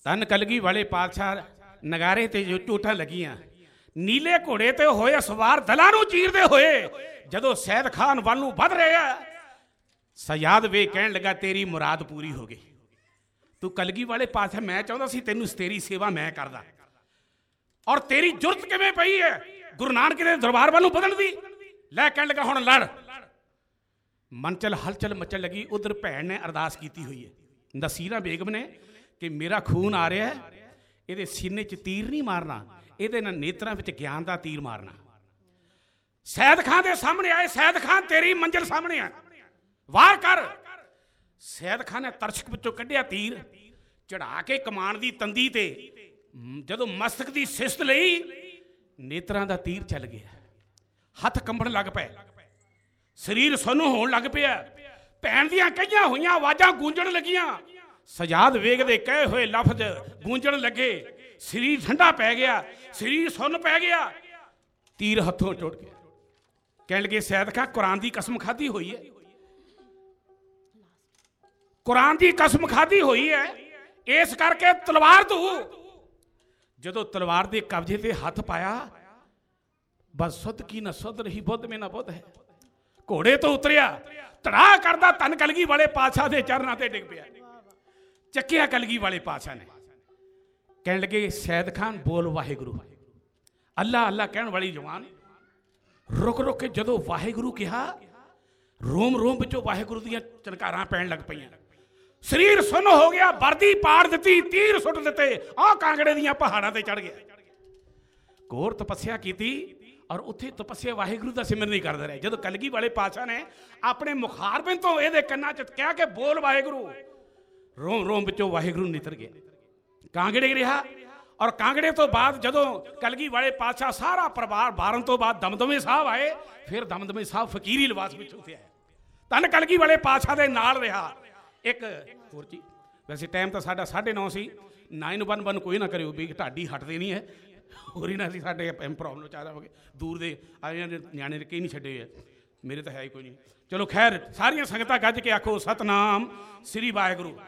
ਧੰਨ ਕਲਗੀ ਵਾਲੇ ਪਾਤਸ਼ਾਹ ਨਗਾਰੇ ਤੇ ਜੋ ਝੂਠਾਂ ਲੱਗੀਆਂ, ਨੀਲੇ ਘੋੜੇ ਤੇ ਹੋਏ ਸਵਾਰ ਦਲਾਂ ਨੂੰ ਚੀਰਦੇ ਹੋਏ ਜਦੋਂ ਸੈਦ ਖਾਨ ਵੱਲ ਨੂੰ ਵੱਧ ਰਿਹਾ, ਸਯਾਦ ਵੇ ਕਹਿਣ ਲੱਗਾ ਤੇਰੀ ਮੁਰਾਦ ਪੂਰੀ ਹੋ ਗਈ। ਤੂੰ ਕਲਗੀ ਵਾਲੇ ਪਾਤਸ਼ਾਹ, ਮੈਂ ਚਾਹੁੰਦਾ ਸੀ ਤੈਨੂੰ ਤੇਰੀ ਸੇਵਾ ਮੈਂ ਕਰਦਾ, ਔਰ ਤੇਰੀ ਜੁਰਤ ਕਿਵੇਂ ਪਈ ਹੈ ਗੁਰੂ ਨਾਨਕ ਦੇ ਦਰਬਾਰ ਵੱਲ ਨੂੰ ਵਧਣ ਦੀ? ਲੈ ਕਹਿਣ ਲੱਗਾ ਹੁਣ ਲੜ। ਮਨਚਲ ਹਲਚਲ ਮਚਣ ਲੱਗੀ। ਉਧਰ ਭੈਣ ਨੇ ਅਰਦਾਸ ਕੀਤੀ ਹੋਈ ਹੈ, ਨਸੀਰਾ ਬੇਗਮ ਨੇ, ਕਿ ਮੇਰਾ ਖੂਨ ਆ ਰਿਹਾ, ਇਹਦੇ ਸੀਨੇ 'ਚ ਤੀਰ ਨਹੀਂ ਮਾਰਨਾ, ਇਹਦੇ ਨਾਲ ਨੇਤਰਾਂ ਵਿੱਚ ਗਿਆਨ ਦਾ ਤੀਰ ਮਾਰਨਾ। ਸੈਦ ਖਾਨ ਦੇ ਸਾਹਮਣੇ ਆਏ, ਸੈਦ ਖਾਨ ਤੇਰੀ ਮੰਜ਼ਿਲ ਸਾਹਮਣੇ ਆ, ਵਾਰ ਕਰ। ਸੈਦ ਖਾਨ ਨੇ ਤਰਸ਼ਕ ਵਿੱਚੋਂ ਕੱਢਿਆ ਤੀਰ, ਚੜਾ ਕੇ ਕਮਾਨ ਦੀ ਤੰਦੀ ਤੇ ਜਦੋਂ ਮਸਤਕ ਦੀ ਸਿਸਤ ਲਈ, ਨੇਤਰਾਂ ਦਾ ਤੀਰ ਚੱਲ ਗਿਆ। ਹੱਥ ਕੰਬਣ ਲੱਗ ਪਏ, ਸਰੀਰ ਸੁੰਨ ਹੋਣ ਲੱਗ ਪਿਆ। ਭੈਣ ਦੀਆਂ ਕਹੀਆਂ ਹੋਈਆਂ ਆਵਾਜ਼ਾਂ ਗੂੰਜਣ ਲੱਗੀਆਂ, ਸਜਾਦ ਵੇਗ ਦੇ ਕਹੇ ਹੋਏ ਲਫ਼ਜ਼ ਗੂੰਜਣ ਲੱਗੇ। ਸਰੀਰ ਠੰਡਾ ਪੈ ਗਿਆ, ਸਰੀਰ ਸੁੰਨ ਪੈ ਗਿਆ, ਤੀਰ ਹੱਥੋਂ ਟੁੱਟ ਗਿਆ। ਕਹਿਣ ਲੱਗੇ ਸੈਦ ਖਾਂ ਕੁਰਾਨ ਦੀ ਕਸਮ ਖਾਧੀ ਹੋਈ ਹੈ, ਕੁਰਾਨ ਦੀ ਕਸਮ ਖਾਧੀ ਹੋਈ ਹੈ, ਇਸ ਕਰਕੇ ਤਲਵਾਰ ਤੂੰ। ਜਦੋਂ ਤਲਵਾਰ ਦੇ ਕਬਜ਼ੇ ਤੇ ਹੱਥ ਪਾਇਆ, ਬਸ ਸੁੱਧ ਕੀ ਨਾ ਸੁੱਧ ਰਹੀ, ਬੁੱਧ ਮੇ ਨਾ ਬੁੱਧ ਹੈ। ਘੋੜੇ ਤੋਂ ਉਤਰਿਆ, ਧੜਾ ਕਰਦਾ ਧੰਨ ਕਲਗੀ ਵਾਲੇ ਪਾਤਸ਼ਾਹ ਦੇ ਚਰਨਾਂ ਤੇ ਡਿੱਗ ਪਿਆ। ਚੱਕਿਆ ਕਲਗੀ ਵਾਲੇ ਪਾਤਸ਼ਾਹ ਨੇ। ਕਹਿਣ ਲੱਗੇ ਸੈਦ ਖਾਨ ਬੋਲ ਵਾਹਿਗੁਰੂ। ਅੱਲਾ ਅੱਲਾ ਕਹਿਣ ਵਾਲੀ ਜਵਾਨ ਰੁਕ ਰੁਕ ਕੇ ਜਦੋਂ ਵਾਹਿਗੁਰੂ ਕਿਹਾ, ਰੋਮ ਰੋਮ ਵਿੱਚੋਂ ਵਾਹਿਗੁਰੂ ਦੀਆਂ ਚਨਕਾਰਾਂ ਪੈਣ ਲੱਗ ਪਈਆਂ। ਸਰੀਰ ਸੁੰਨ ਹੋ ਗਿਆ, ਵਰਦੀ ਪਾੜ ਦਿੱਤੀ, ਤੀਰ ਸੁੱਟ ਦਿੱਤੇ, ਆਹ ਕਾਂਗੜੇ ਦੀਆਂ ਪਹਾੜਾਂ ਤੇ ਚੜ ਗਿਆ। ਘੋਰ ਤਪੱਸਿਆ ਕੀਤੀ, ਔਰ ਉੱਥੇ ਤਪੱਸਿਆ ਵਾਹਿਗੁਰੂ ਦਾ ਸਿਮਰਨ ਨਹੀਂ ਕਰਦੇ ਰਹੇ। ਜਦੋਂ ਕਲਗੀ ਵਾਲੇ ਪਾਤਸ਼ਾਹ ਨੇ ਆਪਣੇ ਮੁਖਾਰਬਿੰਦ ਤੋਂ ਇਹਦੇ ਕੰਨਾਂ 'ਚ ਕਿਹਾ ਕਿ ਬੋਲ ਵਾਹਿਗੁਰੂ, ਰੋਮ ਰੋਮ ਵਿੱਚੋਂ ਵਾਹਿਗੁਰੂ ਨਿਤਰ ਗਿਆ। ਕਾਂਗੜੇ ਰਿਹਾ, ਔਰ ਕਾਂਗੜੇ ਤੋਂ ਬਾਅਦ ਜਦੋਂ ਕਲਗੀ ਵਾਲੇ ਪਾਤਸ਼ਾਹ ਸਾਰਾ ਪਰਿਵਾਰ ਬਾਰਨ ਤੋਂ ਬਾਅਦ ਦਮਦਮੇ ਸਾਹਿਬ ਆਏ, ਫਿਰ ਦਮਦਮੇ ਸਾਹਿਬ ਫਕੀਰੀ ਲਿਬਾਸ ਵਿੱਚ ਉੱਥੇ ਆਏ। ਧੰਨ ਕਲਗੀ ਵਾਲੇ ਪਾਤਸ਼ਾਹ ਦੇ ਨਾਲ ਰਿਹਾ। ਇੱਕ ਹੋਰ ਜੀ, ਵੈਸੇ ਟਾਈਮ ਤਾਂ ਸਾਡਾ 9:30 ਸੀ। 911 ਕੋਈ ਨਾ ਕਰਿਓ ਵੀ ਢਾਡੀ ਹਟਦੇ ਨਹੀਂ ਹੈ, ਹੋਰ ਹੀ ਨਾ ਸੀ ਸਾਡੇ ਪ੍ਰੋਬਲਮ ਚਾਰਾ ਹੋ ਗਏ। ਦੂਰ ਦੇ ਆਏ ਨਿਆਣੇ ਕਈ ਨਹੀਂ ਛੱਡੇ ਹੈ, ਮੇਰੇ ਤਾਂ ਹੈ ਹੀ ਕੋਈ ਨਹੀਂ। ਚਲੋ ਖੈਰ, ਸਾਰੀਆਂ ਸੰਗਤਾਂ ਗੱਜ ਕੇ ਆਖੋ ਸਤਨਾਮ ਸ੍ਰੀ ਵਾਹਿਗੁਰੂ।